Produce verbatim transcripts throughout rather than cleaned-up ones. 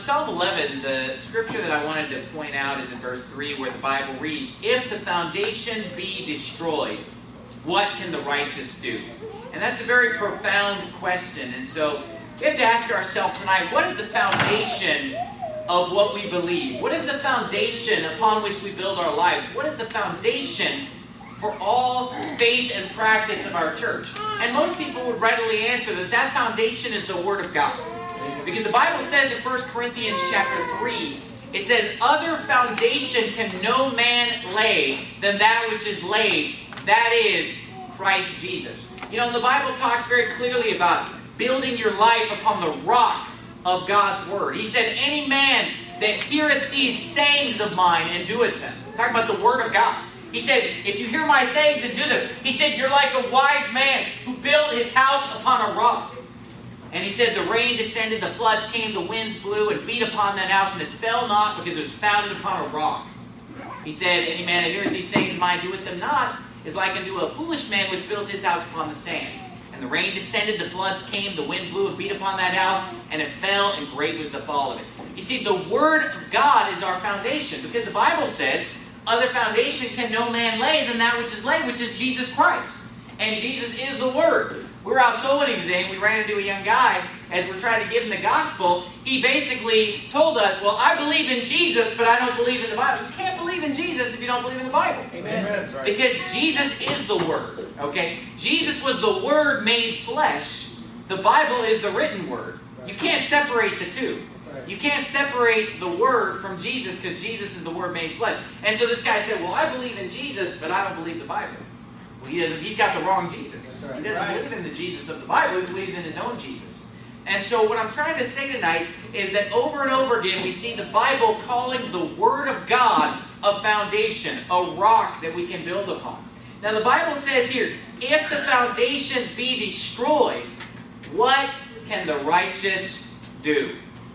Psalm eleven, the scripture that I wanted to point out is in verse three, where the Bible reads, "If the foundations be destroyed, what can the righteous do?" And that's a very profound question. And so we have to ask ourselves tonight, what is the foundation of what we believe? What is the foundation upon which we build our lives? What is the foundation for all faith and practice of our church? And most people would readily answer that that foundation is the Word of God. Because the Bible says in First Corinthians chapter three, it says, "Other foundation can no man lay than that which is laid, that is Christ Jesus." You know, the Bible talks very clearly about building your life upon the rock of God's Word. He said, "Any man that heareth these sayings of mine and doeth them." Talking about the Word of God. He said, if you hear my sayings and do them, he said, you're like a wise man who built his house upon a rock. And he said, the rain descended, the floods came, the winds blew and beat upon that house, and it fell not because it was founded upon a rock. He said, any man that heareth these sayings of mine doeth them not is like unto a foolish man which built his house upon the sand. And the rain descended, the floods came, the wind blew and beat upon that house, and it fell, and great was the fall of it. You see, the Word of God is our foundation, because the Bible says, other foundation can no man lay than that which is laid, which is Jesus Christ. And Jesus is the Word. We were out soul winning today, and we ran into a young guy as we're trying to give him the gospel. He basically told us, well, I believe in Jesus, but I don't believe in the Bible. You can't believe in Jesus if you don't believe in the Bible. Amen. That's right. Because Jesus is the Word. Okay? Jesus was the Word made flesh. The Bible is the written Word. You can't separate the two. You can't separate the Word from Jesus, because Jesus is the Word made flesh. And so this guy said, well, I believe in Jesus, but I don't believe the Bible. Well, he doesn't, he's got the wrong Jesus. Right. He doesn't Right. believe in the Jesus of the Bible. He believes in his own Jesus. And so what I'm trying to say tonight is that over and over again we see the Bible calling the Word of God a foundation, a rock that we can build upon. Now the Bible says here, if the foundations be destroyed, what can the righteous do?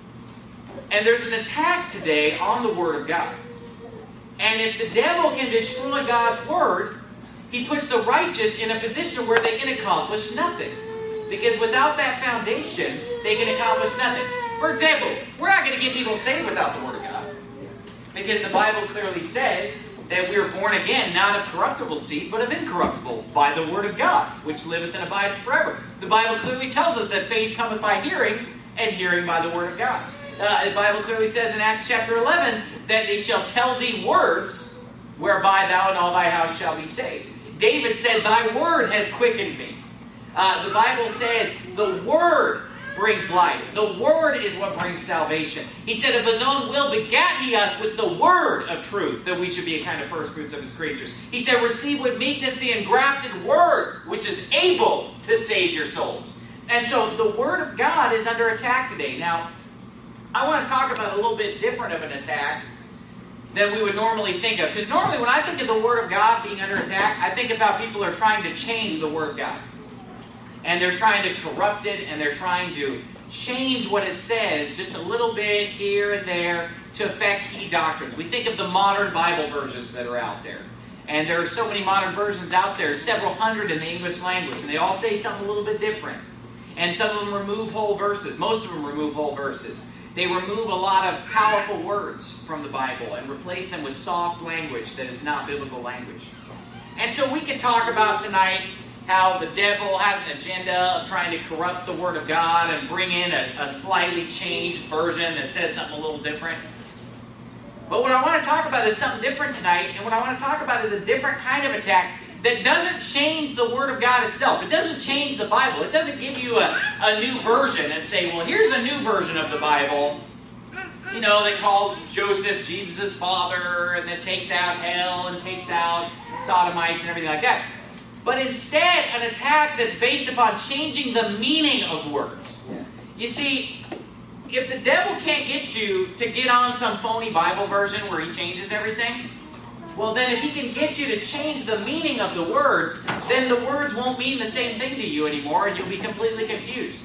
And there's an attack today on the Word of God. And if the devil can destroy God's Word, he puts the righteous in a position where they can accomplish nothing. Because without that foundation, they can accomplish nothing. For example, we're not going to get people saved without the Word of God. Because the Bible clearly says that we are born again, not of corruptible seed, but of incorruptible, by the Word of God, which liveth and abideth forever. The Bible clearly tells us that faith cometh by hearing, and hearing by the Word of God. Uh, the Bible clearly says in Acts chapter eleven that they shall tell thee words whereby thou and all thy house shall be saved. David said, thy word has quickened me. Uh, the Bible says the Word brings life. The Word is what brings salvation. He said, of his own will begat he us with the Word of truth, that we should be a kind of first fruits of his creatures. He said, receive with meekness the engrafted Word, which is able to save your souls. And so the Word of God is under attack today. Now, I want to talk about a little bit different of an attack than we would normally think of. Because normally when I think of the Word of God being under attack, I think of how people are trying to change the Word of God. And they're trying to corrupt it, and they're trying to change what it says just a little bit here and there to affect key doctrines. We think of the modern Bible versions that are out there. And there are so many modern versions out there, several hundred in the English language, and they all say something a little bit different. And some of them remove whole verses. Most of them remove whole verses. They remove a lot of powerful words from the Bible and replace them with soft language that is not biblical language. And so we can talk about tonight how the devil has an agenda of trying to corrupt the Word of God and bring in a, a slightly changed version that says something a little different. But what I want to talk about is something different tonight, and what I want to talk about is a different kind of attack that doesn't change the Word of God itself. It doesn't change the Bible. It doesn't give you a, a new version and say, well, here's a new version of the Bible, you know, that calls Joseph Jesus' father and that takes out hell and takes out sodomites and everything like that. But instead, an attack that's based upon changing the meaning of words. You see, if the devil can't get you to get on some phony Bible version where he changes everything, well then if he can get you to change the meaning of the words, then the words won't mean the same thing to you anymore, and you'll be completely confused.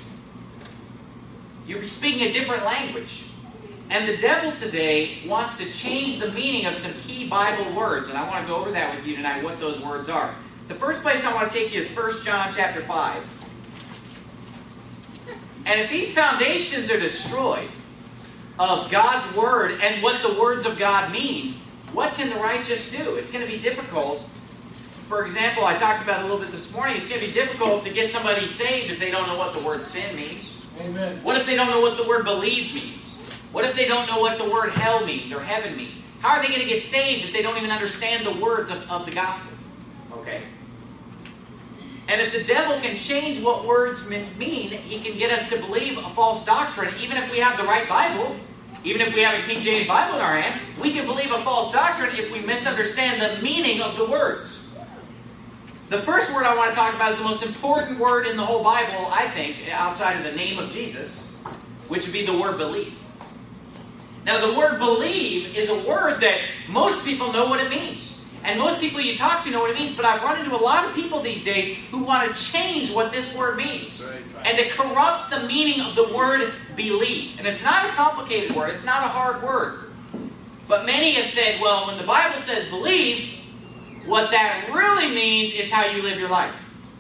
You'll be speaking a different language. And the devil today wants to change the meaning of some key Bible words, and I want to go over that with you tonight, what those words are. The first place I want to take you is First John chapter five. And if these foundations are destroyed, of God's Word and what the words of God mean, what can the righteous do? It's going to be difficult. For example, I talked about it a little bit this morning. It's going to be difficult to get somebody saved if they don't know what the word sin means. Amen. What if they don't know what the word believe means? What if they don't know what the word hell means or heaven means? How are they going to get saved if they don't even understand the words of, of the gospel? Okay? And if the devil can change what words mean, he can get us to believe a false doctrine, even if we have the right Bible. Even if we have a King James Bible in our hand, we can believe a false doctrine if we misunderstand the meaning of the words. The first word I want to talk about is the most important word in the whole Bible, I think, outside of the name of Jesus, which would be the word believe. Now, the word believe is a word that most people know what it means. And most people you talk to know what it means, but I've run into a lot of people these days who want to change what this word means. Right, right. And to corrupt the meaning of the word believe. And it's not a complicated word. It's not a hard word. But many have said, well, when the Bible says believe, what that really means is how you live your life.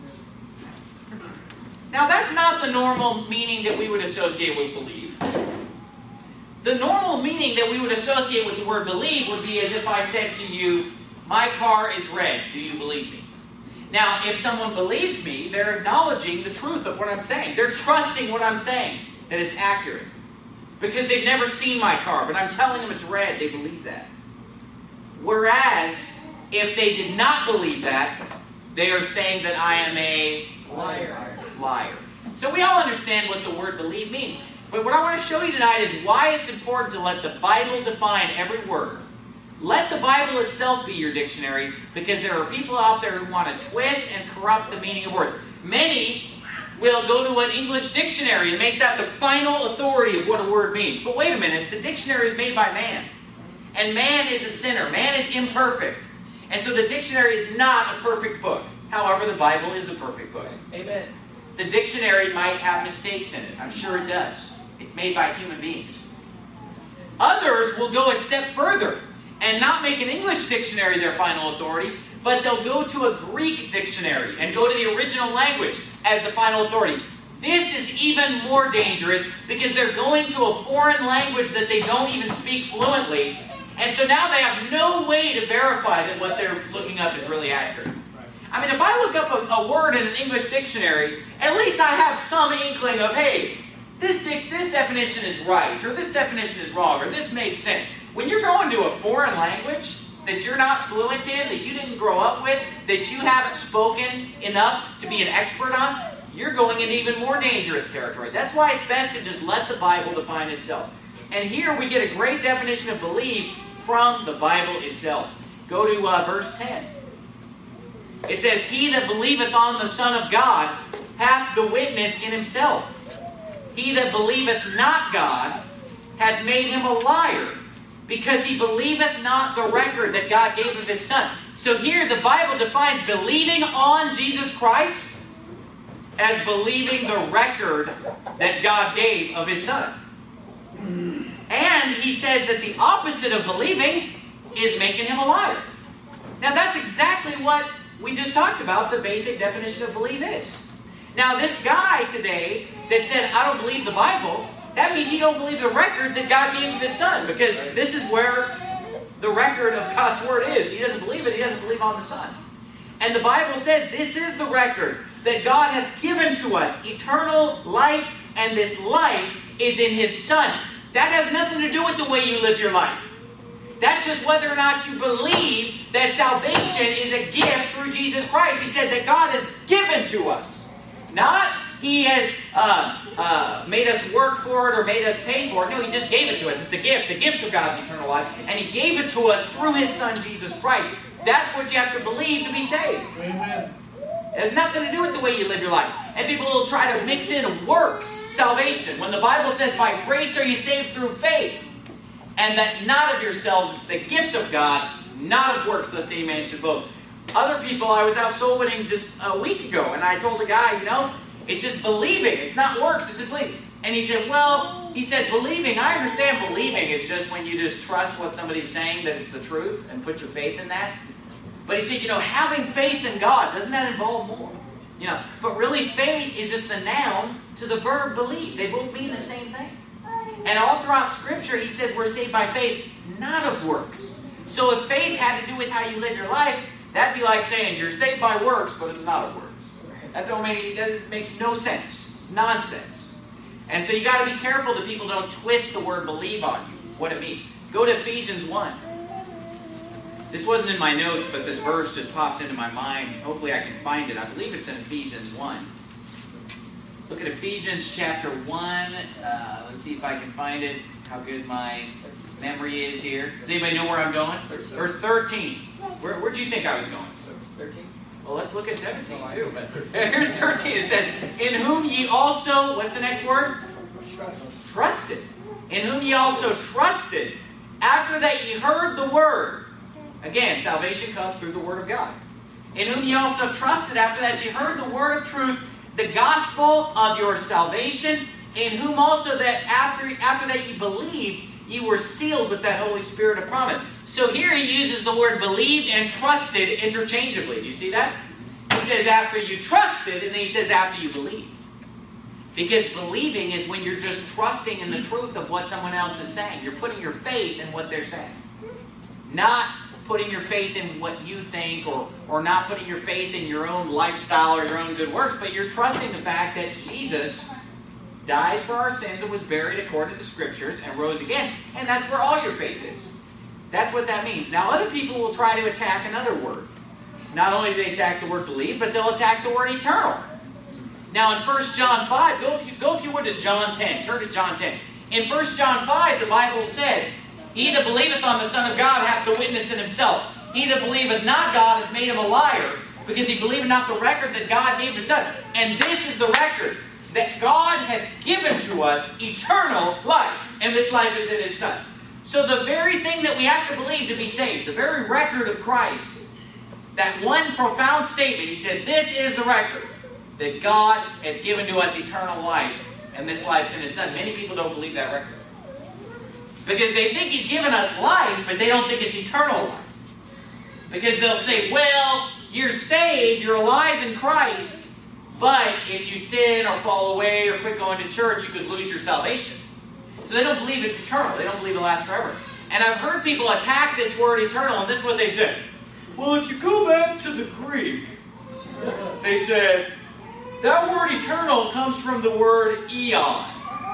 Now, that's not the normal meaning that we would associate with believe. The normal meaning that we would associate with the word believe would be as if I said to you, my car is red. Do you believe me? Now, if someone believes me, they're acknowledging the truth of what I'm saying. They're trusting what I'm saying, that it's accurate. Because they've never seen my car, but I'm telling them it's red. They believe that. Whereas, if they did not believe that, they are saying that I am a liar. Liar. So we all understand what the word believe means. But what I want to show you tonight is why it's important to let the Bible define every word. Let the Bible itself be your dictionary, because there are people out there who want to twist and corrupt the meaning of words. Many will go to an English dictionary and make that the final authority of what a word means. But wait a minute, the dictionary is made by man. And man is a sinner. Man is imperfect. And so the dictionary is not a perfect book. However, the Bible is a perfect book. Amen. The dictionary might have mistakes in it. I'm sure it does. It's made by human beings. Others will go a step further and not make an English dictionary their final authority, but they'll go to a Greek dictionary and go to the original language as the final authority. This is even more dangerous because they're going to a foreign language that they don't even speak fluently. And so now they have no way to verify that what they're looking up is really accurate. I mean, if I look up a, a word in an English dictionary, at least I have some inkling of, hey, this, di- this definition is right, or this definition is wrong, or this makes sense. When you're going to a foreign language that you're not fluent in, that you didn't grow up with, that you haven't spoken enough to be an expert on, you're going into even more dangerous territory. That's why it's best to just let the Bible define itself. And here we get a great definition of believe from the Bible itself. Go to uh, verse ten. It says, he that believeth on the Son of God hath the witness in himself. He that believeth not God hath made him a liar, because he believeth not the record that God gave of his Son. So here the Bible defines believing on Jesus Christ as believing the record that God gave of his Son. And he says that the opposite of believing is making him a liar. Now that's exactly what we just talked about, the basic definition of believe is. Now this guy today that said, I don't believe the Bible, that means he don't believe the record that God gave of his Son, because this is where the record of God's Word is. He doesn't believe it, he doesn't believe on the Son. And the Bible says this is the record that God hath given to us, eternal life, and this life is in his Son. That has nothing to do with the way you live your life. That's just whether or not you believe that salvation is a gift through Jesus Christ. He said that God has given to us. Not he has uh, uh, made us work for it or made us pay for it. No, he just gave it to us. It's a gift, the gift of God's eternal life. And he gave it to us through his Son, Jesus Christ. That's what you have to believe to be saved. Amen. It has nothing to do with the way you live your life. And people will try to mix in works salvation, when the Bible says, by grace are you saved through faith. And that not of yourselves, it's the gift of God, not of works, lest any man should boast. Other people, I was out soul winning just a week ago, and I told a guy, you know, it's just believing. It's not works, it's just believing. And he said, well, he said, believing, I understand believing is just when you just trust what somebody's saying, that it's the truth, and put your faith in that. But he said, you know, having faith in God, doesn't that involve more? You know, but really faith is just the noun to the verb believe. They both mean the same thing. And all throughout Scripture, he says we're saved by faith, not of works. So if faith had to do with how you live your life, that'd be like saying you're saved by works, but it's not of works. That don't make that makes no sense. It's nonsense. And so you got to be careful that people don't twist the word believe on you, what it means. Go to Ephesians one. This wasn't in my notes, but this verse just popped into my mind. Hopefully I can find it. I believe it's in Ephesians one. Look at Ephesians chapter one. Uh, let's see if I can find it. How good my memory is here. Does anybody know where I'm going? Verse thirteen. Where where'd you think I was going? thirteen. Well, let's look at seventeen too. Here's thirteen. It says, "In whom ye also," what's the next word? Trust. Trusted. "In whom ye also trusted, after that ye heard the word." Again, salvation comes through the word of God. "In whom ye also trusted, after that ye heard the word of truth, the gospel of your salvation, in whom also that after, after that ye believed, ye were sealed with that Holy Spirit of promise." So here he uses the word believed and trusted interchangeably. Do you see that? He says after you trusted, and then he says after you believed. Because believing is when you're just trusting in the truth of what someone else is saying. You're putting your faith in what they're saying. Not putting your faith in what you think, or, or not putting your faith in your own lifestyle or your own good works, but you're trusting the fact that Jesus died for our sins and was buried according to the Scriptures and rose again. And that's where all your faith is. That's what that means. Now, other people will try to attack another word. Not only do they attack the word believe, but they'll attack the word eternal. Now, in First John five, go if you, go if you would to John ten. Turn to John ten. In First John five, the Bible said, "He that believeth on the Son of God hath the witness in himself. He that believeth not God hath made him a liar, because he believeth not the record that God gave his Son. And this is the record, that God hath given to us eternal life, and this life is in his Son." So the very thing that we have to believe to be saved, the very record of Christ, that one profound statement, he said, this is the record, that God hath given to us eternal life, and this life's in his Son. Many people don't believe that record. Because they think he's given us life, but they don't think it's eternal life. Because they'll say, well, you're saved, you're alive in Christ, but if you sin or fall away or quit going to church, you could lose your salvation. So they don't believe it's eternal. They don't believe it lasts forever. And I've heard people attack this word eternal, and this is what they say. Well, if you go back to the Greek, they said, that word eternal comes from the word eon.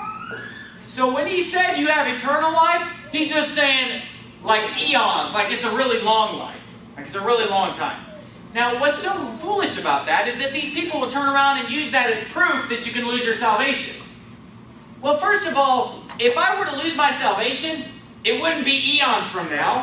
So when he said you have eternal life, he's just saying like eons, like it's a really long life. Like it's a really long time. Now, what's so foolish about that is that these people will turn around and use that as proof that you can lose your salvation. Well, first of all, if I were to lose my salvation, it wouldn't be eons from now.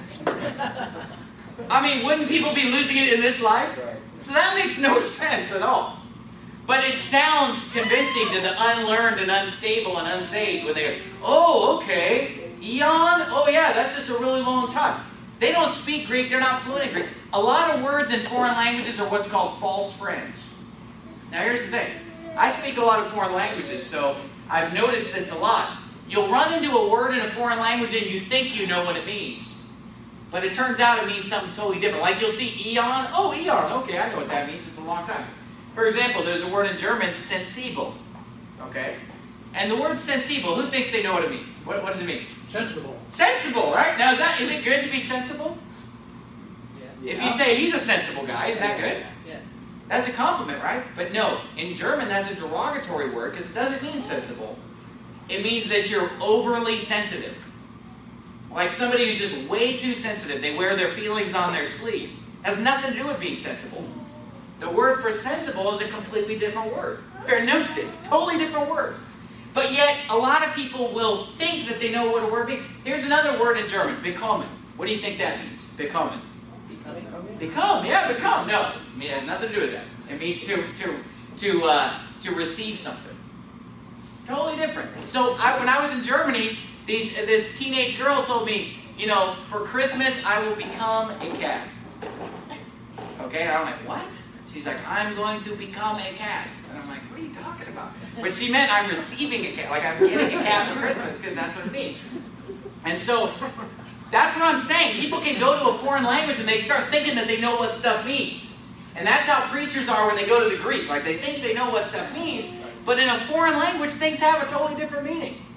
I mean, wouldn't people be losing it in this life? So that makes no sense at all. But it sounds convincing to the unlearned and unstable and unsaved when they go, oh, okay, eon? Oh, yeah, that's just a really long time. They don't speak Greek. They're not fluent in Greek. A lot of words in foreign languages are what's called false friends. Now, here's the thing. I speak a lot of foreign languages, so I've noticed this a lot. You'll run into a word in a foreign language and you think you know what it means. But it turns out it means something totally different. Like you'll see eon. Oh, eon. Okay, I know what that means. It's a long time. For example, there's a word in German, sensibel. Okay? And the word sensibel, who thinks they know what it means? What, what does it mean? Sensible. Sensible, right? Now, is that is it good to be sensible? Yeah. If you say he's a sensible guy, isn't that good? Yeah. That's a compliment, right? But no, in German that's a derogatory word because it doesn't mean sensible. It means that you're overly sensitive. Like somebody who's just way too sensitive. They wear their feelings on their sleeve. It has nothing to do with being sensible. The word for sensible is a completely different word. Vernünftig. Totally different word. But yet, a lot of people will think that they know what a word means. Here's another word in German, bekommen. What do you think that means? Bekommen. Becoming. Become, yeah, become. No, it has nothing to do with that. It means to to to uh, to receive something. It's totally different. So I, when I was in Germany, these this teenage girl told me, you know, for Christmas I will become a cat. Okay, and I'm like, what? She's like, I'm going to become a cat. And I'm like, what are you talking about? But she meant I'm receiving a cat, like I'm getting a cat for Christmas, because that's what it means. And so that's what I'm saying. People can go to a foreign language and they start thinking that they know what stuff means. And that's how preachers are when they go to the Greek. Like they think they know what stuff means, but in a foreign language, things have a totally different meaning.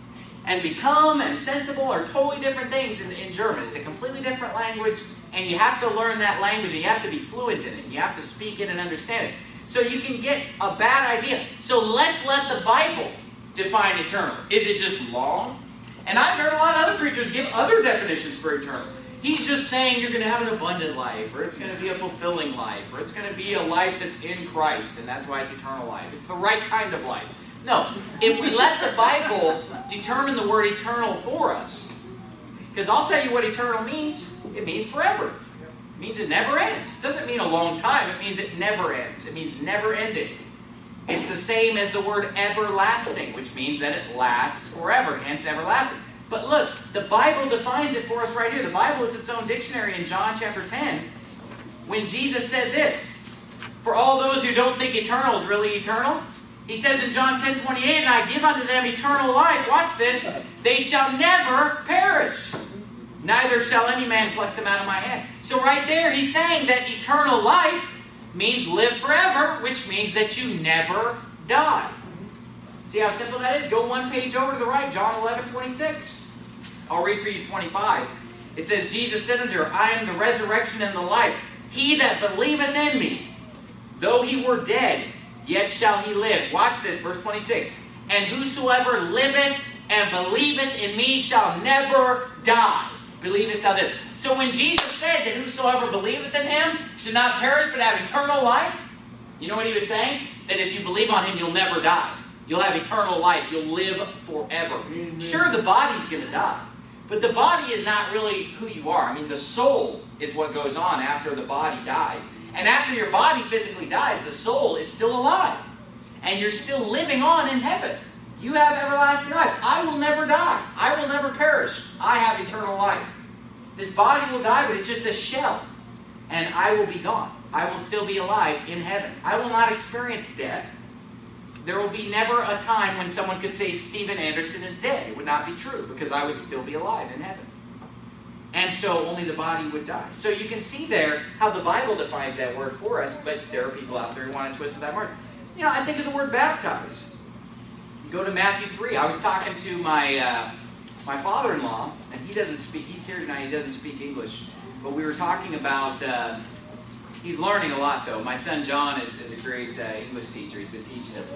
And become and sensible are totally different things in, in German. It's a completely different language, and you have to learn that language, and you have to be fluent in it. You have to speak it and understand it. So you can get a bad idea. So let's let the Bible define eternal. Is it just long? And I've heard a lot of other preachers give other definitions for eternal. He's just saying you're going to have an abundant life, or it's going to be a fulfilling life, or it's going to be a life that's in Christ, and that's why it's eternal life. It's the right kind of life. No, if we let the Bible determine the word eternal for us, because I'll tell you what eternal means. It means forever. It means it never ends. It doesn't mean a long time. It means it never ends. It means never ending. It's the same as the word everlasting, which means that it lasts forever, hence everlasting. But look, the Bible defines it for us right here. The Bible is its own dictionary in John chapter ten. When Jesus said this, for all those who don't think eternal is really eternal, he says in John ten twenty-eight, and I give unto them eternal life. Watch this. They shall never perish. Neither shall any man pluck them out of my hand. So right there, he's saying that eternal life means live forever, which means that you never die. See how simple that is? Go one page over to the right, John eleven twenty-six. I'll read for you twenty-five. It says, Jesus said unto her, I am the resurrection and the life. He that believeth in me, though he were dead, yet shall he live. Watch this, verse twenty-six. And whosoever liveth and believeth in me shall never die. Believest thou this? So when Jesus said that whosoever believeth in him should not perish but have eternal life, you know what he was saying? That if you believe on him, you'll never die. You'll have eternal life. You'll live forever. Amen. Sure, the body's going to die. But the body is not really who you are. I mean, the soul is what goes on after the body dies. And after your body physically dies, the soul is still alive. And you're still living on in heaven. You have everlasting life. I will never die. I will never perish. I have eternal life. This body will die, but it's just a shell. And I will be gone. I will still be alive in heaven. I will not experience death. There will be never a time when someone could say Steven Anderson is dead. It would not be true, because I would still be alive in heaven. And so only the body would die. So you can see there how the Bible defines that word for us, but there are people out there who want to twist with that word. You know, I think of the word baptize. Go to Matthew three. I was talking to my uh, my father-in-law, and he doesn't speak, he's here tonight, he doesn't speak English. But we were talking about, uh, he's learning a lot though. My son John is, is a great uh, English teacher. He's been teaching him.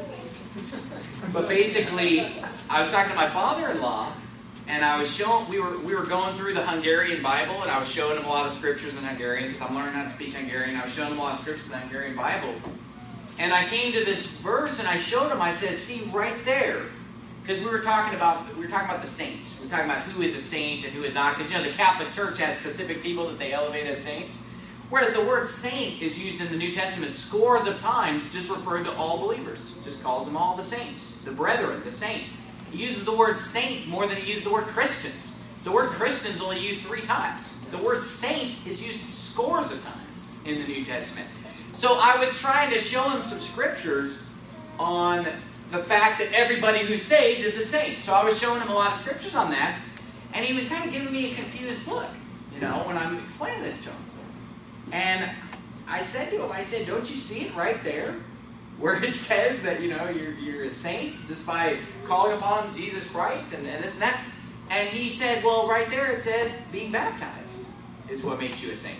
But basically, I was talking to my father-in-law, and I was showing, we were we were going through the Hungarian Bible, and I was showing him a lot of scriptures in Hungarian, because I'm learning how to speak Hungarian. I was showing him a lot of scriptures in the Hungarian Bible. And I came to this verse, and I showed him, I said, see, right there, because we were talking about we were talking about the saints. We were talking about who is a saint and who is not, because, you know, the Catholic Church has specific people that they elevate as saints. Whereas the word saint is used in the New Testament scores of times, just referring to all believers. Just calls them all the saints, the brethren, the saints. He uses the word saints more than he uses the word Christians. The word Christians only used three times. The word saint is used scores of times in the New Testament. So I was trying to show him some scriptures on the fact that everybody who's saved is a saint. So I was showing him a lot of scriptures on that, and he was kind of giving me a confused look, you know, when I'm explaining this to him. And I said to him, I said, don't you see it right there? Where it says that, you know, you're, you're a saint just by calling upon Jesus Christ and, and this and that. And he said, well, right there it says being baptized is what makes you a saint.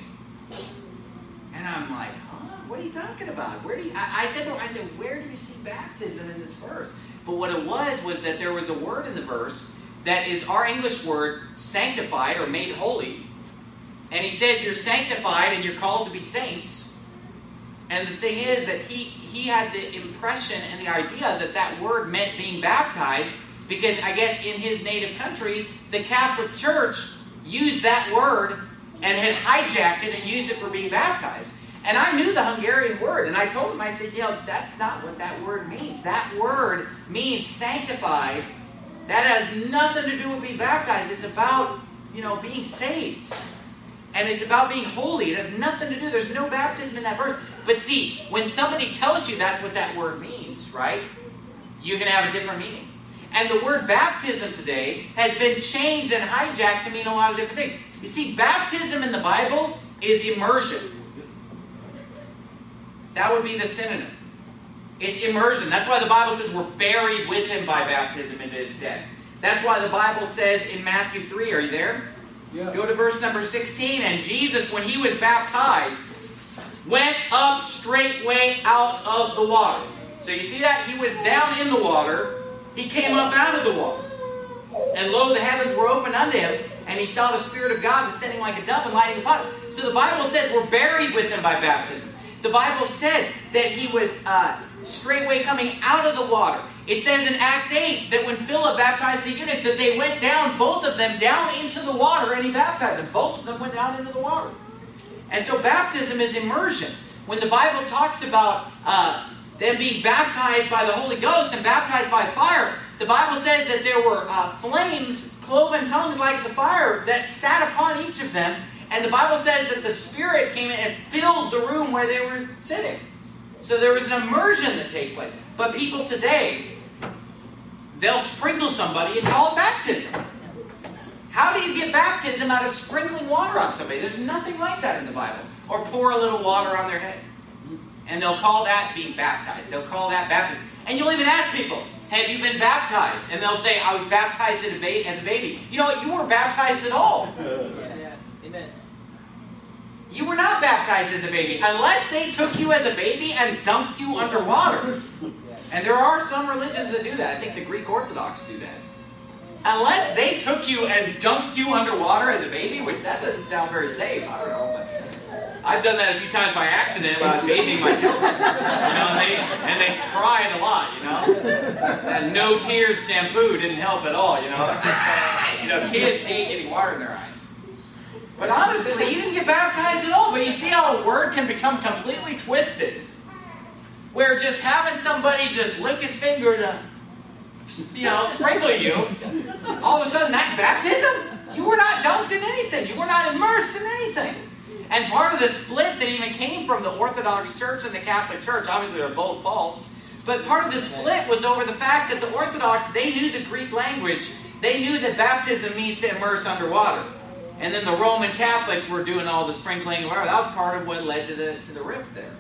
And I'm like, huh? What are you talking about? Where do you, I, I said to him, I said, where do you see baptism in this verse? But what it was, was that there was a word in the verse that is our English word sanctified or made holy. And he says you're sanctified and you're called to be saints. And the thing is that he, he had the impression and the idea that that word meant being baptized, because I guess in his native country, the Catholic Church used that word and had hijacked it and used it for being baptized. And I knew the Hungarian word, and I told him, I said, you know, that's not what that word means. That word means sanctified. That has nothing to do with being baptized. It's about, you know, being saved. And it's about being holy. It has nothing to do. There's no baptism in that verse. But see, when somebody tells you that's what that word means, right, you're going to have a different meaning. And the word baptism today has been changed and hijacked to mean a lot of different things. You see, baptism in the Bible is immersion. That would be the synonym. It's immersion. That's why the Bible says we're buried with him by baptism into his death. That's why the Bible says in Matthew three, are you there? Yeah. Go to verse number sixteen. And Jesus, when he was baptized, went up straightway out of the water. So you see that? He was down in the water. He came up out of the water. And lo, the heavens were opened unto him, and he saw the Spirit of God descending like a dove and lighting upon him. So the Bible says we're buried with him by baptism. The Bible says that he was uh, straightway coming out of the water. It says in Acts eight that when Philip baptized the eunuch, that they went down, both of them, down into the water, and he baptized them. Both of them went down into the water. And so baptism is immersion. When the Bible talks about uh, them being baptized by the Holy Ghost and baptized by fire, the Bible says that there were uh, flames, cloven tongues like the fire, that sat upon each of them. And the Bible says that the Spirit came in and filled the room where they were sitting. So there was an immersion that takes place. But people today, they'll sprinkle somebody and call it baptism. How do you get baptism out of sprinkling water on somebody? There's nothing like that in the Bible. Or pour a little water on their head. And they'll call that being baptized. They'll call that baptism. And you'll even ask people, have you been baptized? And they'll say, I was baptized as a baby. You know what? You weren't baptized at all. Yeah. Amen. You were not baptized as a baby. Unless they took you as a baby and dunked you underwater. And there are some religions that do that. I think the Greek Orthodox do that. Unless they took you and dunked you underwater as a baby, which that doesn't sound very safe. I don't know. But I've done that a few times by accident while bathing my children. You know, and they, and they cried a lot, you know. And no tears shampoo didn't help at all, you know. You know, kids hate getting water in their eyes. But honestly, you didn't get baptized at all. But you see how a word can become completely twisted. Where just having somebody just lick his finger to, you know, sprinkle you, all of a sudden that's baptism? You were not dunked in anything. You were not immersed in anything. And part of the split that even came from the Orthodox Church and the Catholic Church, obviously they're both false, but part of the split was over the fact that the Orthodox, they knew the Greek language. They knew that baptism means to immerse underwater. And then the Roman Catholics were doing all the sprinkling and whatever. That was part of what led to the, to the rift there.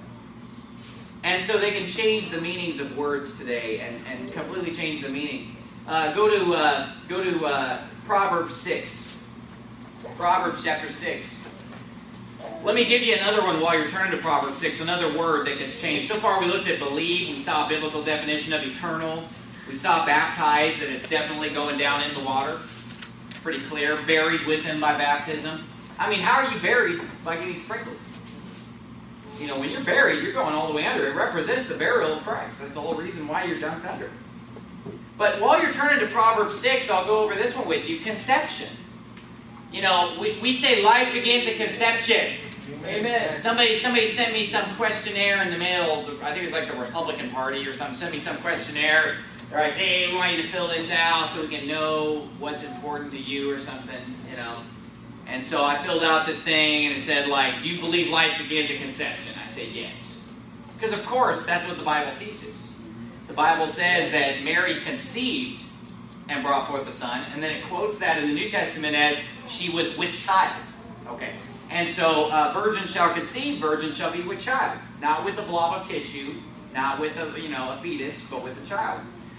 And so they can change the meanings of words today and, and completely change the meaning. Uh, go to, uh, go to uh, Proverbs six. Proverbs chapter six. Let me give you another one while you're turning to Proverbs six, another word that gets changed. So far we looked at believe, we saw a biblical definition of eternal. We saw baptized, and it's definitely going down in the water. It's pretty clear. Buried with him by baptism. I mean, how are you buried? By getting sprinkled. You know, when you're buried, you're going all the way under. It represents the burial of Christ. That's the whole reason why you're dunked under. But while you're turning to Proverbs six, I'll go over this one with you. Conception. You know, we, we say life begins at conception. Amen. Somebody somebody sent me some questionnaire in the mail. I think it's like the Republican Party or something. Sent me some questionnaire. They're like, hey, we want you to fill this out so we can know what's important to you or something, you know. And so I filled out this thing and it said, like, do you believe life begins at conception? I said, yes. Because, of course, that's what the Bible teaches. The Bible says that Mary conceived and brought forth a son. And then it quotes that in the New Testament as she was with child. Okay. And so, uh, virgin shall conceive, virgin shall be with child. Not with a blob of tissue, not with a, you know, a fetus, but with a child.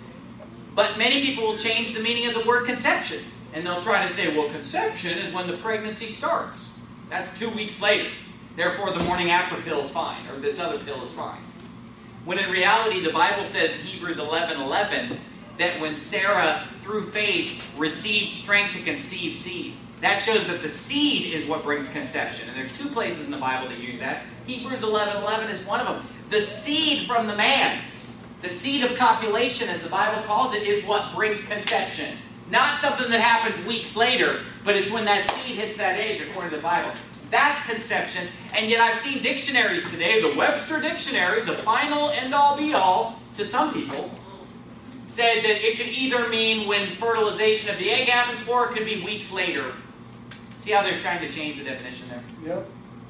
But many people will change the meaning of the word conception. And they'll try to say, well, conception is when the pregnancy starts. That's two weeks later. Therefore, the morning after pill is fine, or this other pill is fine. When in reality, the Bible says in Hebrews eleven eleven that when Sarah, through faith, received strength to conceive seed, that shows that the seed is what brings conception. And there's two places in the Bible that use that. Hebrews eleven eleven is one of them. The seed from the man, the seed of copulation, as the Bible calls it, is what brings conception. Not something that happens weeks later, but it's when that seed hits that egg, according to the Bible. That's conception. And yet I've seen dictionaries today, the Webster Dictionary, the final end-all be-all to some people, said that it could either mean when fertilization of the egg happens, or it could be weeks later. See how they're trying to change the definition there? Yep.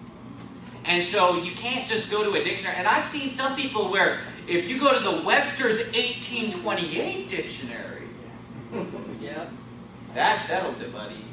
And so you can't just go to a dictionary. And I've seen some people where if you go to the Webster's eighteen twenty-eight dictionary, Yeah. that settles it, buddy.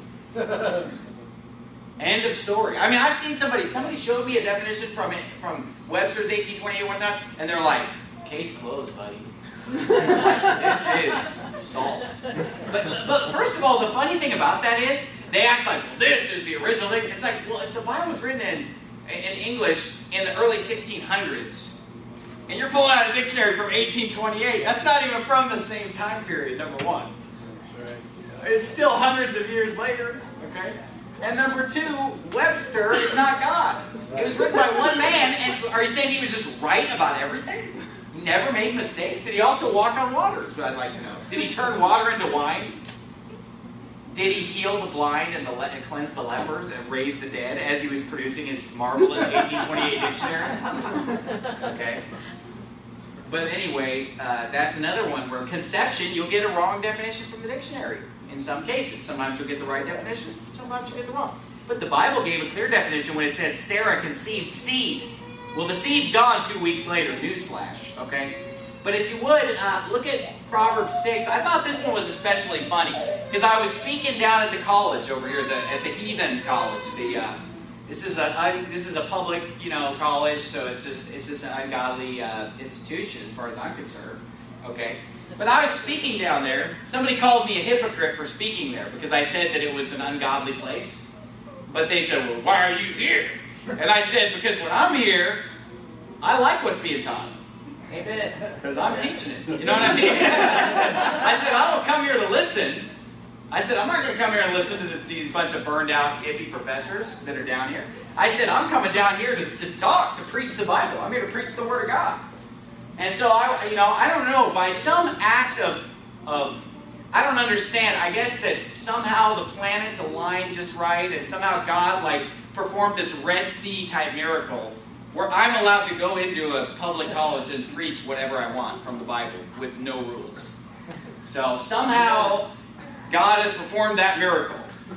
End of story. I mean, I've seen somebody, somebody showed me a definition from it, from Webster's eighteen twenty-eight one time, and they're like, case closed, buddy. Like, this is solved. But, but first of all, the funny thing about that is, they act like, well, this is the original thing. It's like, well, if the Bible was written in, in English in the early sixteen hundreds, and you're pulling out a dictionary from eighteen twenty-eight, that's not even from the same time period, number one. It's still hundreds of years later, okay? And number two, Webster is not God. It was written by one man, and are you saying he was just right about everything? He never made mistakes? Did he also walk on water, is what I'd like to know. Did he turn water into wine? Did he heal the blind and, the le and cleanse the lepers and raise the dead as he was producing his marvelous eighteen twenty-eight dictionary? Okay. But anyway, uh, that's another one where conception, you'll get a wrong definition from the dictionary. In some cases. Sometimes you'll get the right definition, sometimes you'll get the wrong. But the Bible gave a clear definition when it said Sarah conceived seed. Well, the seed's gone two weeks later. Newsflash, okay? But if you would, uh, look at Proverbs six. I thought this one was especially funny because I was speaking down at the college over here, the, at the Heathen College. The uh, this is a un, this is a public, you know, college, so it's just it's just an ungodly uh, institution as far as I'm concerned. Okay. But I was speaking down there. Somebody called me a hypocrite for speaking there because I said that it was an ungodly place. But they said, well, why are you here? And I said, because when I'm here, I like what's being taught. Amen. Because I'm teaching it. You know what I mean? I said, I said, I don't come here to listen. I said, I'm not going to come here and listen to the, these bunch of burned out hippie professors that are down here. I said, I'm coming down here to, to talk, to preach the Bible. I'm here to preach the Word of God. And so, I, you know, I don't know, by some act of, of, I don't understand, I guess that somehow the planets aligned just right, and somehow God, like, performed this Red Sea type miracle, where I'm allowed to go into a public college and preach whatever I want from the Bible, with no rules. So, somehow, God has performed that miracle.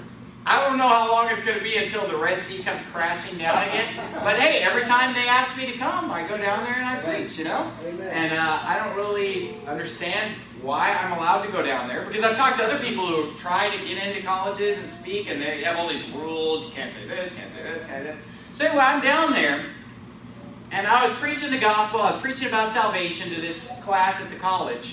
I don't know how long it's going to be until the Red Sea comes crashing down again. But hey, every time they ask me to come, I go down there and I preach, you know? And uh, I don't really understand why I'm allowed to go down there. Because I've talked to other people who try to get into colleges and speak, and they have all these rules. You can't say this, can't say this, can't say that. So anyway, I'm down there, and I was preaching the gospel. I was preaching about salvation to this class at the college.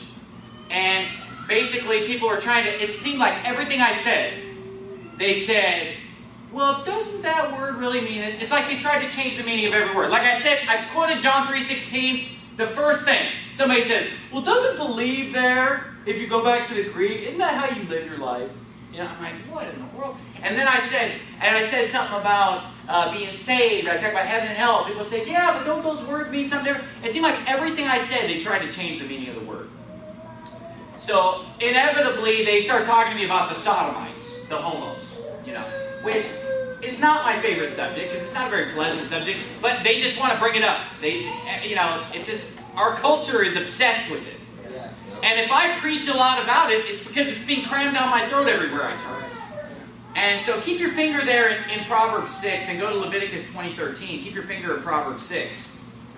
And basically, people were trying to, it seemed like everything I said, they said, well, doesn't that word really mean this? It's like they tried to change the meaning of every word. Like I said, I quoted John three sixteen. The first thing, somebody says, well, doesn't believe there, if you go back to the Greek, isn't that how you live your life? You know, I'm like, what in the world? And then I said, and I said something about uh, being saved. I talked about heaven and hell. People say, yeah, but don't those words mean something different? It seemed like everything I said, they tried to change the meaning of the word. So inevitably, they started talking to me about the sodomites, the homos, you know, which is not my favorite subject because it's not a very pleasant subject, but they just want to bring it up. They, you know, it's just, our culture is obsessed with it. And if I preach a lot about it, it's because it's being crammed down my throat everywhere I turn. And so keep your finger there in, in Proverbs six and go to Leviticus twenty thirteen. Keep your finger in Proverbs six.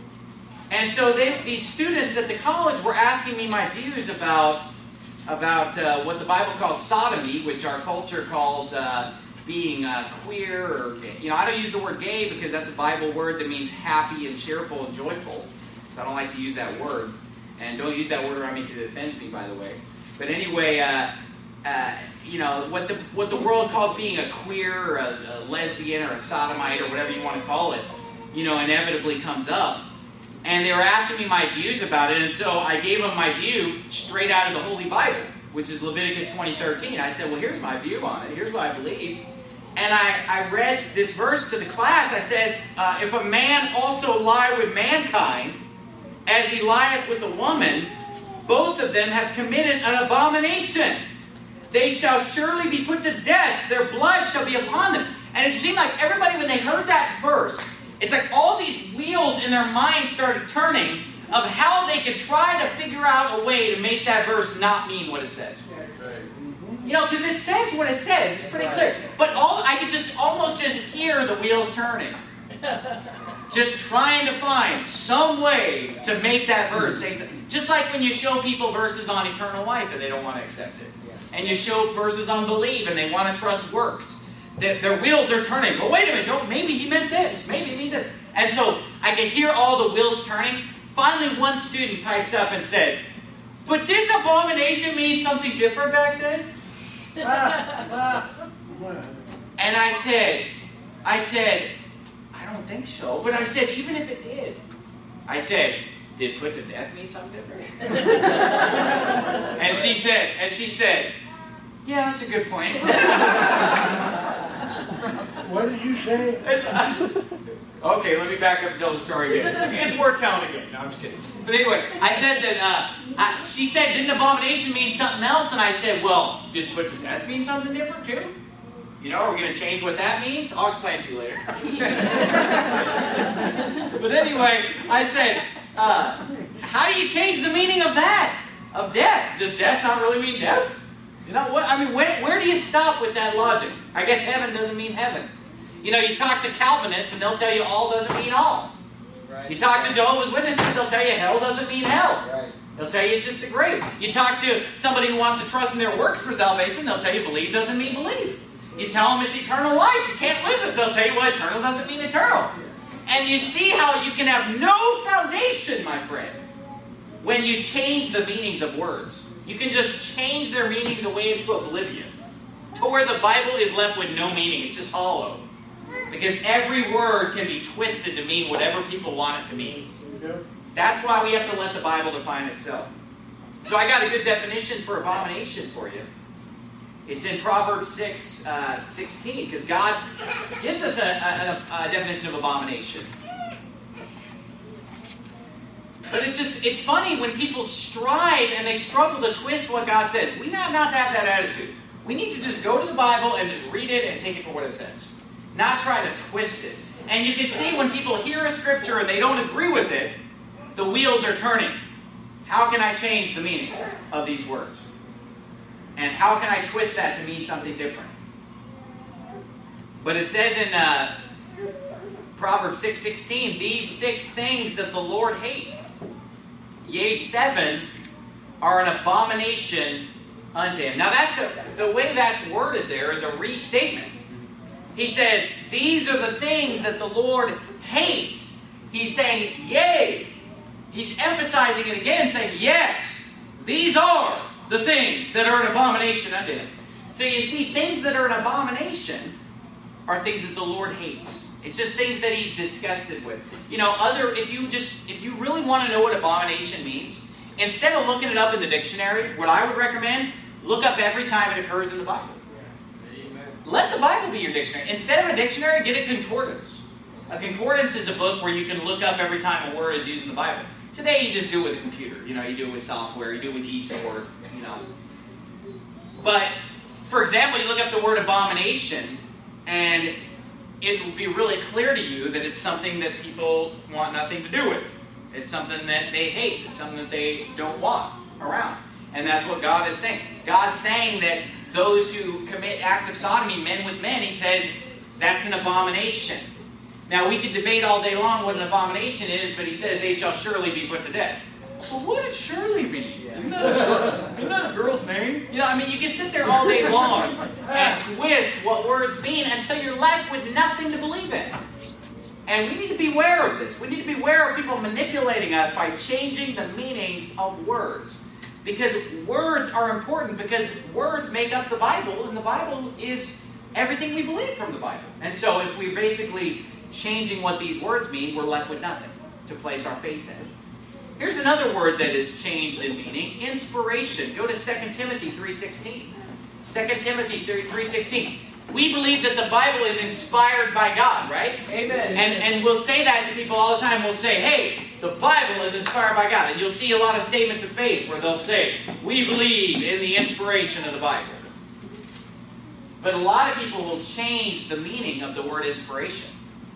And so they, these students at the college were asking me my views about, about uh, what the Bible calls sodomy, which our culture calls uh, being uh, queer. Or, you know, I don't use the word gay because that's a Bible word that means happy and cheerful and joyful. So I don't like to use that word. And don't use that word around me because it offends me, by the way. But anyway, uh, uh, you know, what the what the world calls being a queer or a, a lesbian or a sodomite or whatever you want to call it, you know, inevitably comes up. And they were asking me my views about it, and so I gave them my view straight out of the Holy Bible, which is Leviticus twenty thirteen. I said, well, here's my view on it. Here's what I believe. And I, I read this verse to the class. I said, uh, if a man also lie with mankind, as he lieth with a woman, both of them have committed an abomination. They shall surely be put to death. Their blood shall be upon them. And it seemed like everybody, when they heard that verse, it's like all these wheels in their mind started turning of how they could try to figure out a way to make that verse not mean what it says. You know, because it says what it says. It's pretty clear. But all I could just almost just hear the wheels turning. Just trying to find some way to make that verse say something. Just like when you show people verses on eternal life and they don't want to accept it. And you show verses on belief and they want to trust works. Their, their wheels are turning. But wait a minute, don't, maybe he meant this. Maybe he means that. And so I can hear all the wheels turning. Finally, one student pipes up and says, but didn't abomination mean something different back then? And I said, I said, I don't think so. But I said, even if it did, I said, did put to death mean something different? And she said, and she said, yeah, that's a good point. What did you say? Okay, let me back up and tell the story again. It's, it's worth telling again. No, I'm just kidding. But anyway, I said that, uh, I, she said, didn't abomination mean something else? And I said, well, did put to death mean something different too? You know, are we going to change what that means? I'll explain to you later. But anyway, I said, uh, how do you change the meaning of that? Of death? Does death not really mean death? You know what? I mean, where, where do you stop with that logic? I guess heaven doesn't mean heaven. You know, you talk to Calvinists and they'll tell you all doesn't mean all. Right. You talk to Jehovah's Witnesses, they'll tell you hell doesn't mean hell. Right. They'll tell you it's just the grave. You talk to somebody who wants to trust in their works for salvation, they'll tell you believe doesn't mean believe. You tell them it's eternal life, you can't lose it. They'll tell you, well, eternal doesn't mean eternal. And you see how you can have no foundation, my friend, when you change the meanings of words. You can just change their meanings away into oblivion, to where the Bible is left with no meaning. It's just hollow. Because every word can be twisted to mean whatever people want it to mean. That's why we have to let the Bible define itself. So I got a good definition for abomination for you. It's in Proverbs six, uh, sixteen, because God gives us a, a, a definition of abomination. But it's just, it's funny when people strive and they struggle to twist what God says. We have not to have that attitude. We need to just go to the Bible and just read it and take it for what it says. Not try to twist it. And you can see when people hear a scripture and they don't agree with it, the wheels are turning. How can I change the meaning of these words? And how can I twist that to mean something different? But it says in uh, Proverbs six sixteen, these six things doth the Lord hate. Yea, seven are an abomination unto him. Now, that's a, the way that's worded there is a restatement. He says, these are the things that the Lord hates. He's saying, yea. He's emphasizing it again, saying, yes, these are the things that are an abomination unto him. So you see, things that are an abomination are things that the Lord hates. It's just things that he's disgusted with. You know, other if you just if you really want to know what abomination means, instead of looking it up in the dictionary, what I would recommend, look up every time it occurs in the Bible. Amen. Let the Bible be your dictionary. Instead of a dictionary, get a concordance. A concordance is a book where you can look up every time a word is used in the Bible. Today you just do it with a computer. You know, you do it with software, you do it with eSword, you know. But, for example, you look up the word abomination, and it will be really clear to you that it's something that people want nothing to do with. It's something that they hate. It's something that they don't want around. And that's what God is saying. God's saying that those who commit acts of sodomy, men with men, he says, that's an abomination. Now, we could debate all day long what an abomination is, but he says they shall surely be put to death. Well, what does surely mean? Isn't that, a, isn't that a girl's name? You know, I mean, you can sit there all day long and twist what words mean until you're left with nothing to believe in. And we need to be aware of this. We need to be aware of people manipulating us by changing the meanings of words. Because words are important, because words make up the Bible, and the Bible is everything we believe from the Bible. And so if we're basically changing what these words mean, we're left with nothing to place our faith in. Here's another word that is changed in meaning, inspiration. Go to Second Timothy three sixteen. Second Timothy three sixteen. We believe that the Bible is inspired by God, right? Amen. And, and we'll say that to people all the time. We'll say, hey, the Bible is inspired by God. And you'll see a lot of statements of faith where they'll say, we believe in the inspiration of the Bible. But a lot of people will change the meaning of the word inspiration.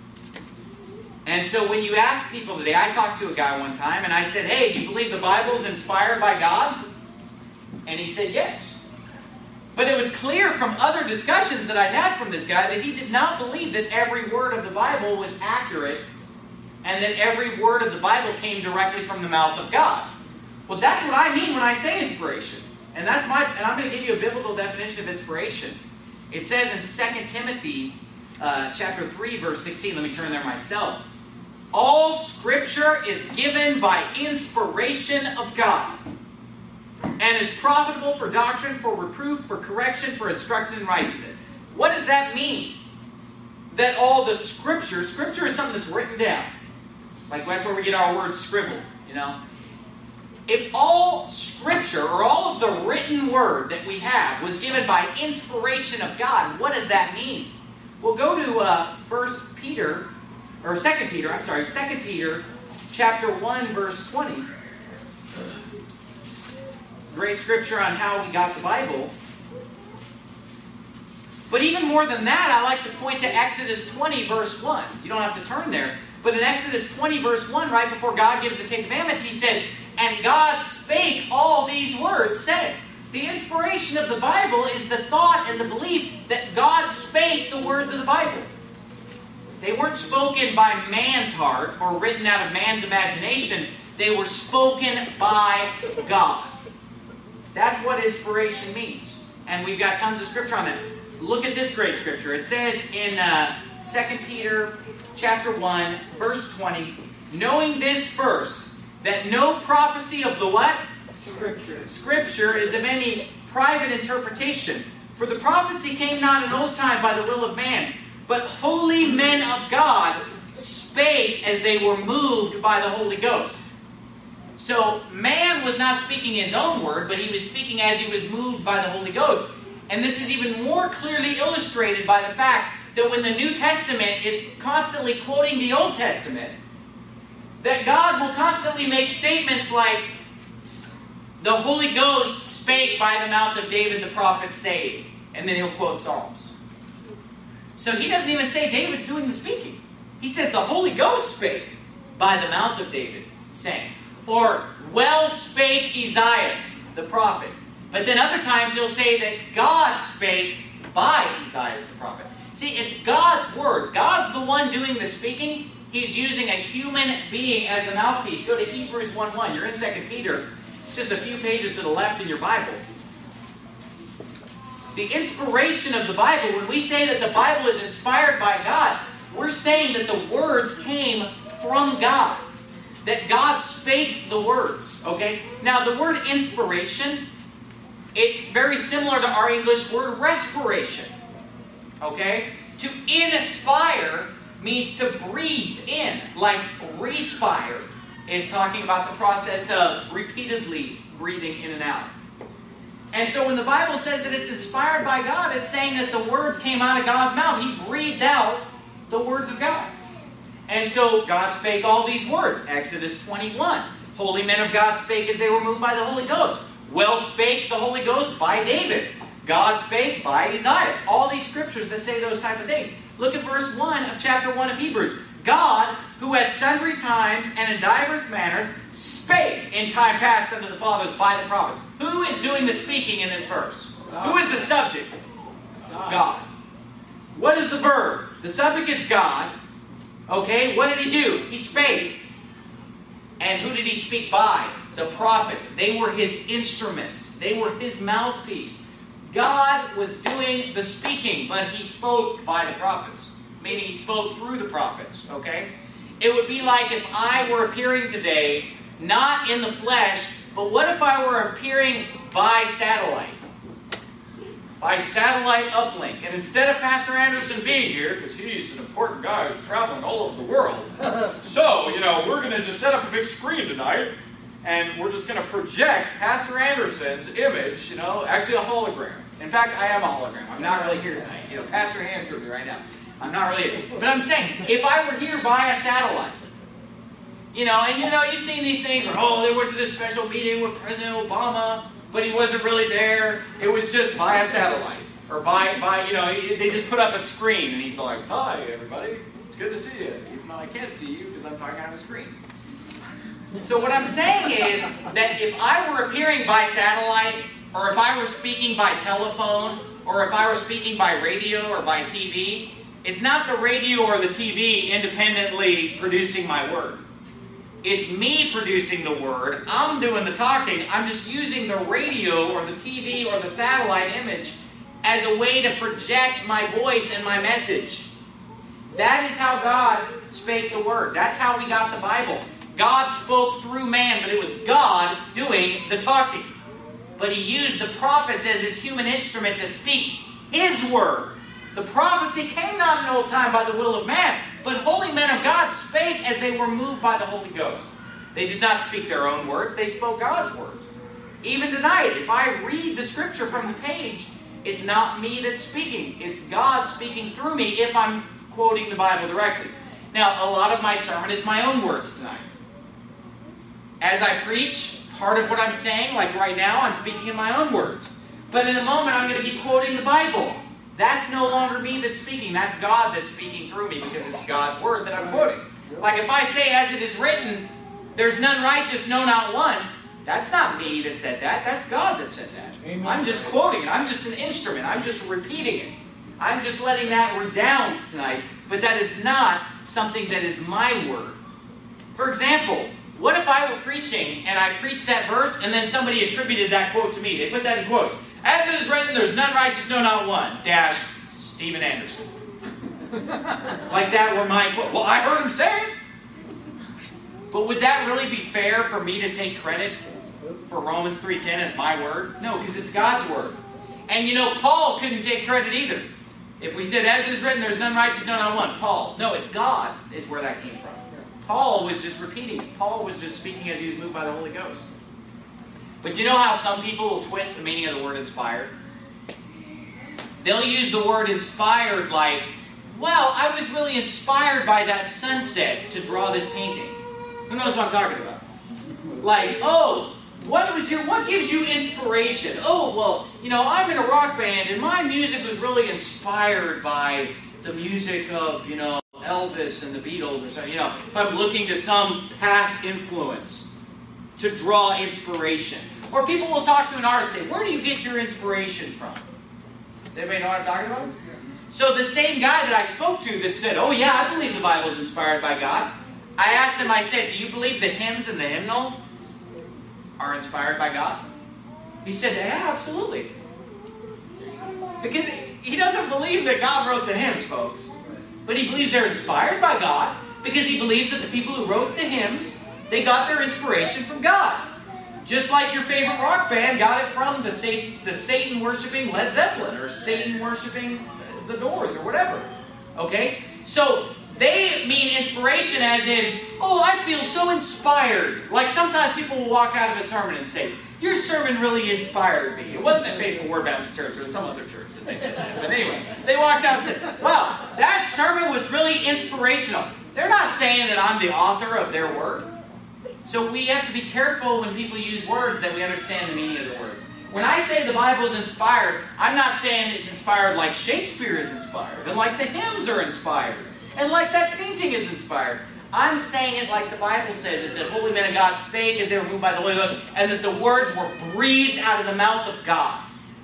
And so when you ask people today, I talked to a guy one time and I said, hey, do you believe the Bible is inspired by God? And he said, yes. But it was clear from other discussions that I'd had from this guy that he did not believe that every word of the Bible was accurate and that every word of the Bible came directly from the mouth of God. Well, that's what I mean when I say inspiration. And that's my and I'm going to give you a biblical definition of inspiration. It says in Second Timothy uh, chapter three, verse sixteen, let me turn there myself. All Scripture is given by inspiration of God and is profitable for doctrine, for reproof, for correction, for instruction in righteousness. What does that mean? That all the Scripture, Scripture is something that's written down. Like that's where we get our word scribbled, you know. If all Scripture, or all of the written word that we have, was given by inspiration of God, what does that mean? Well, go to uh, First Peter, or Second Peter, I'm sorry, Second Peter, chapter one, verse twenty. Great scripture on how we got the Bible. But even more than that, I like to point to Exodus twenty, verse one. You don't have to turn there. But in Exodus twenty, verse one, right before God gives the Ten Commandments, He says, "And God spake all these words, saying." The inspiration of the Bible is the thought and the belief that God spake the words of the Bible. They weren't spoken by man's heart or written out of man's imagination. They were spoken by God. That's what inspiration means. And we've got tons of scripture on that. Look at this great scripture. It says in uh, Second Peter chapter one, verse twenty, "Knowing this first, that no prophecy of the" what? Scripture. Scripture is of any private interpretation. For the prophecy came not in old time by the will of man, but holy men of God spake as they were moved by the Holy Ghost. So man was not speaking his own word, but he was speaking as he was moved by the Holy Ghost. And this is even more clearly illustrated by the fact that when the New Testament is constantly quoting the Old Testament, that God will constantly make statements like, "The Holy Ghost spake by the mouth of David the prophet, saying," and then he'll quote Psalms. So he doesn't even say David's doing the speaking. He says the Holy Ghost spake by the mouth of David, saying. Or, "Well spake Esaias the prophet." But then other times he'll say that God spake by Esaias the prophet. See, it's God's word. God's the one doing the speaking. He's using a human being as the mouthpiece. Go to Hebrews one one. You're in Second Peter. It's just a few pages to the left in your Bible. The inspiration of the Bible, when we say that the Bible is inspired by God, we're saying that the words came from God. That God spake the words. Okay? Now, the word inspiration, it's very similar to our English word respiration. Okay? To inspire means to breathe in, like respire is talking about the process of repeatedly breathing in and out. And so when the Bible says that it's inspired by God, it's saying that the words came out of God's mouth. He breathed out the words of God. And so God spake all these words. Exodus twenty-one. Holy men of God spake as they were moved by the Holy Ghost. Well spake the Holy Ghost by David. God spake by Esaias. All these scriptures that say those type of things. Look at verse one of chapter one of Hebrews. God, who at sundry times and in divers manners spake in time past unto the fathers by the prophets. Who is doing the speaking in this verse? God. Who is the subject? God. God. What is the verb? The subject is God. Okay, what did he do? He spake. And who did he speak by? The prophets. They were his instruments. They were his mouthpiece. God was doing the speaking, but he spoke by the prophets. Meaning he spoke through the prophets, okay? It would be like if I were appearing today, not in the flesh, but what if I were appearing by satellite? By satellite uplink. And instead of Pastor Anderson being here, because he's an important guy who's traveling all over the world, so, you know, we're going to just set up a big screen tonight, and we're just going to project Pastor Anderson's image, you know, actually a hologram. In fact, I am a hologram. I'm not really here tonight. You know, pass your hand through me right now. I'm not really here. But I'm saying, if I were here via satellite, you know, and you know, you've seen these things where, oh, they went to this special meeting with President Obama, but he wasn't really there. It was just via satellite. Or by, by you know, they just put up a screen, and he's like, "Hi, everybody. It's good to see you, even though I can't see you because I'm talking on a screen." So what I'm saying is that if I were appearing by satellite, or if I were speaking by telephone, or if I were speaking by radio or by T V, it's not the radio or the T V independently producing my word. It's me producing the word. I'm doing the talking. I'm just using the radio or the T V or the satellite image as a way to project my voice and my message. That is how God spake the word. That's how we got the Bible. God spoke through man, but it was God doing the talking. but he used the prophets as his human instrument to speak his word. The prophecy came not in old time by the will of man, but holy men of God spake as they were moved by the Holy Ghost. They did not speak their own words, they spoke God's words. Even tonight, if I read the scripture from the page, it's not me that's speaking. It's God speaking through me if I'm quoting the Bible directly. Now, a lot of my sermon is my own words tonight. As I preach, part of what I'm saying, like right now, I'm speaking in my own words. But in a moment, I'm going to be quoting the Bible. That's no longer me that's speaking. That's God that's speaking through me because it's God's word that I'm quoting. Like if I say, as it is written, there's none righteous, no, not one. That's not me that said that. That's God that said that. Amen. I'm just quoting it. I'm just an instrument. I'm just repeating it. I'm just letting that redound tonight. But that is not something that is my word. For example, what if I were preaching and I preached that verse and then somebody attributed that quote to me? They put that in quotes. As it is written, there's none righteous, no, not one. Dash, Steven Anderson. Like that were my quote. Well, I heard him say it. But would that really be fair for me to take credit for Romans three ten as my word? No, because it's God's word. And you know, Paul couldn't take credit either. If we said, as it is written, there's none righteous, no, not one. Paul. No, it's God is where that came from. Paul was just repeating it. Paul was just speaking as he was moved by the Holy Ghost. But you know how some people will twist the meaning of the word inspired? They'll use the word inspired like, well, I was really inspired by that sunset to draw this painting. Who knows what I'm talking about? Like, oh, what was your, what gives you inspiration? Oh, well, you know, I'm in a rock band and my music was really inspired by the music of, you know, Elvis and the Beatles or something. You know, if I'm looking to some past influence to draw inspiration. Or people will talk to an artist and say, where do you get your inspiration from? Does anybody know what I'm talking about? So the same guy that I spoke to that said, oh yeah, I believe the Bible is inspired by God. I asked him, I said, do you believe the hymns in the hymnal are inspired by God? He said, yeah, absolutely. Because he doesn't believe that God wrote the hymns, folks. But he believes they're inspired by God because he believes that the people who wrote the hymns, they got their inspiration from God. Just like your favorite rock band got it from the, Satan, the Satan-worshipping Led Zeppelin or Satan-worshipping The Doors or whatever. Okay? So they mean inspiration as in, oh, I feel so inspired. Like sometimes people will walk out of a sermon and say, your sermon really inspired me. It wasn't at Faithful Word Baptist Church. It was some other church that they said that. But anyway, they walked out and said, wow, that sermon was really inspirational. They're not saying that I'm the author of their word. So we have to be careful when people use words that we understand the meaning of the words. When I say the Bible is inspired, I'm not saying it's inspired like Shakespeare is inspired, and like the hymns are inspired, and like that painting is inspired. I'm saying it like the Bible says it, that holy men of God spake as they were moved by the Holy Ghost, and that the words were breathed out of the mouth of God.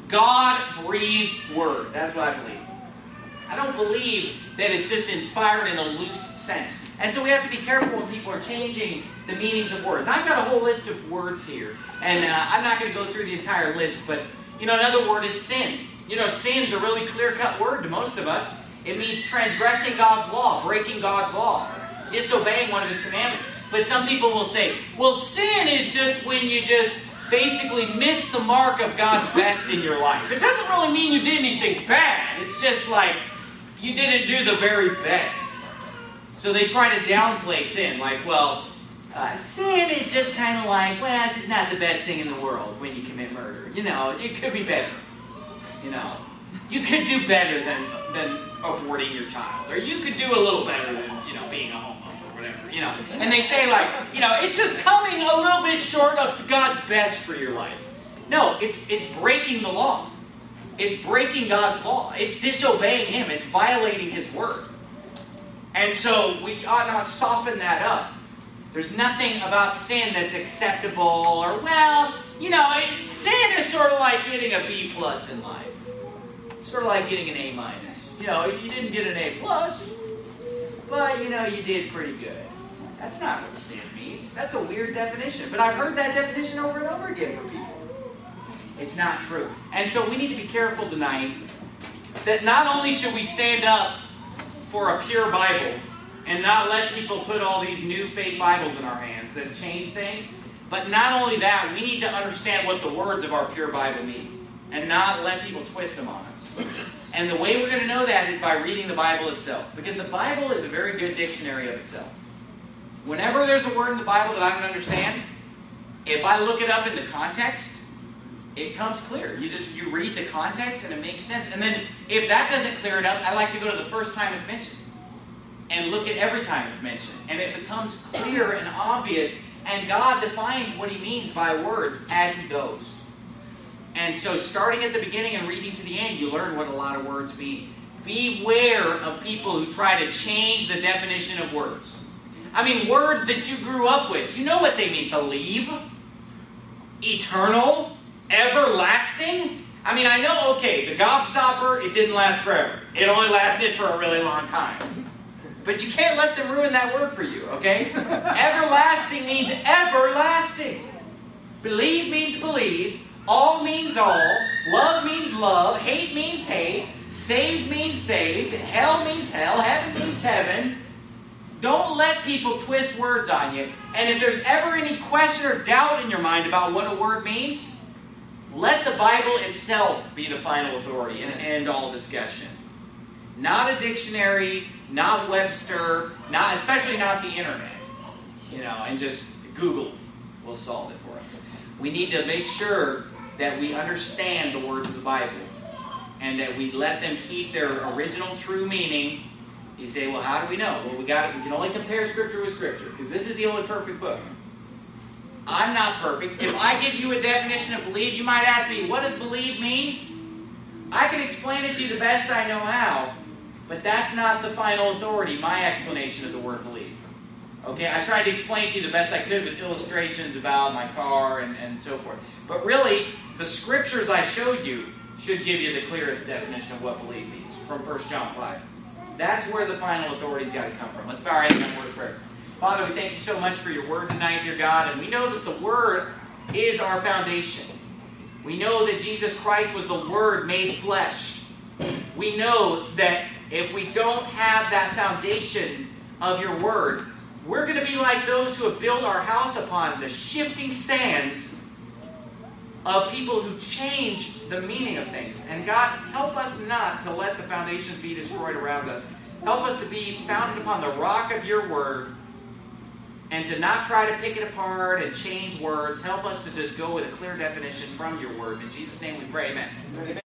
God-breathed word. That's what I believe. I don't believe that it's just inspired in a loose sense. And so we have to be careful when people are changing the meanings of words. I've got a whole list of words here, and uh, I'm not going to go through the entire list, but, you know, another word is sin. You know, sin's a really clear-cut word to most of us. It means transgressing God's law, breaking God's law, disobeying one of His commandments. But some people will say, well, sin is just when you just basically miss the mark of God's best in your life. It doesn't really mean you did anything bad. It's just like you didn't do the very best. So they try to downplay sin, like, well, uh, sin is just kind of like, well, it's just not the best thing in the world when you commit murder. You know, it could be better. You know, you could do better than, than aborting your child. Or you could do a little better than, you know, being a homo or whatever, you know. And they say, like, you know, it's just coming a little bit short of God's best for your life. No, it's it's breaking the law. It's breaking God's law. It's disobeying Him. It's violating His word. And so we ought not soften that up. There's nothing about sin that's acceptable or, well, you know, it, sin is sort of like getting a B plus in life. Sort of like getting an A minus. You know, you didn't get an A plus, but, you know, you did pretty good. That's not what sin means. That's a weird definition. But I've heard that definition over and over again for people. It's not true. And so we need to be careful tonight that not only should we stand up for a pure Bible and not let people put all these new fake Bibles in our hands that change things, But not only that, we need to understand what the words of our pure Bible mean and not let people twist them on us. And the way we're going to know that is by reading the Bible itself, because the Bible is a very good dictionary of itself. Whenever there's a word in the Bible that I don't understand, if I look it up in the context, it comes clear. You just you read the context and it makes sense. And then if that doesn't clear it up, I like to go to the first time it's mentioned and look at every time it's mentioned. And it becomes clear and obvious. And God defines what He means by words as He goes. And so starting at the beginning and reading to the end, you learn what a lot of words mean. Beware of people who try to change the definition of words. I mean, words that you grew up with. You know what they mean. Believe, eternal, everlasting. I mean, I know, okay, the gobstopper, it didn't last forever. It only lasted for a really long time. But you can't let them ruin that word for you, okay? Everlasting means everlasting. Believe means believe. All means all. Love means love. Hate means hate. Saved means saved. Hell means hell. Heaven means heaven. Don't let people twist words on you. And if there's ever any question or doubt in your mind about what a word means, let the Bible itself be the final authority and end all discussion. Not a dictionary, not Webster, not especially not the internet. You know, and just Google will solve it for us. We need to make sure that we understand the words of the Bible and that we let them keep their original true meaning. You say, well, how do we know? Well, we got it. We can only compare Scripture with Scripture because this is the only perfect book. I'm not perfect. If I give you a definition of believe, you might ask me, what does believe mean? I can explain it to you the best I know how, but that's not the final authority, my explanation of the word believe. Okay, I tried to explain to you the best I could with illustrations about my car and, and so forth. But really, the Scriptures I showed you should give you the clearest definition of what believe means from First John five. That's where the final authority's got to come from. Let's bow our heads and word of prayer. Father, we thank you so much for your word tonight, dear God, and we know that the word is our foundation. We know that Jesus Christ was the Word made flesh. We know that if we don't have that foundation of your word, we're going to be like those who have built our house upon the shifting sands of people who change the meaning of things. And God, help us not to let the foundations be destroyed around us. Help us to be founded upon the rock of your word and to not try to pick it apart and change words. Help us to just go with a clear definition from your word. In Jesus' name we pray, amen.